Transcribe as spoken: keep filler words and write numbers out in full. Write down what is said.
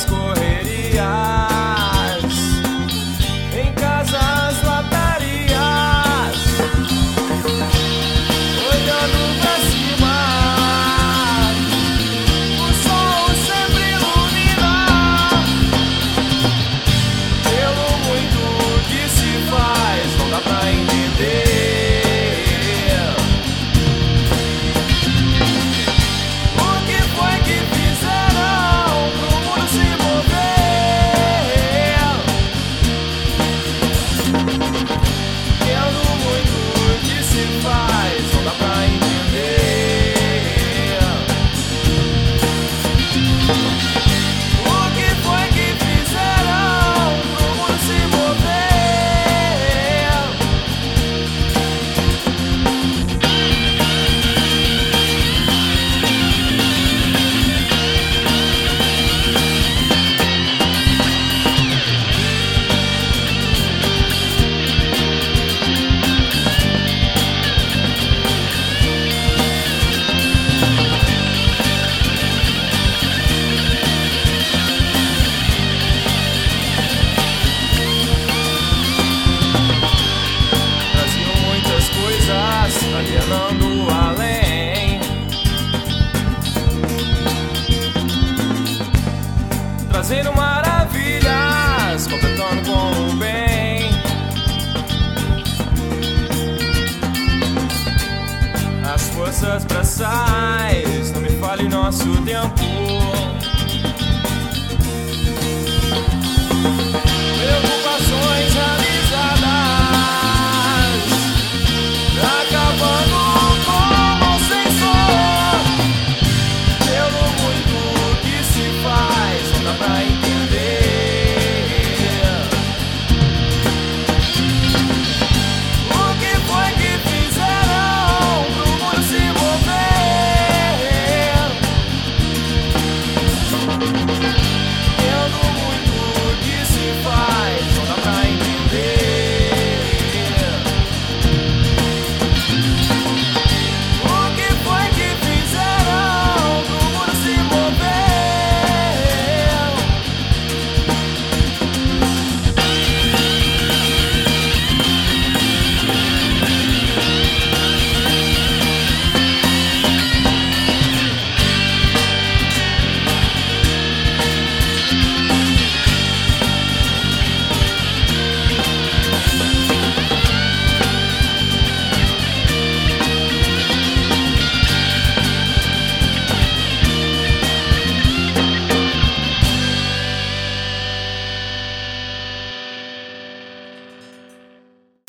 muitas correrias, em casas, latarias, olhando pra cima, o sol sempre ilumina. Pelo muito que se faz, não dá pra entender o que foi que fizeram pro mundo se mover. Pelo muito que se faz, não dá pra entender o que foi que fizeram pro mundo se mover. Traziam muitas coisas, alienando além, trazendo maravilhas, completando com o bem. As forças braçais, não me fale nosso tempo.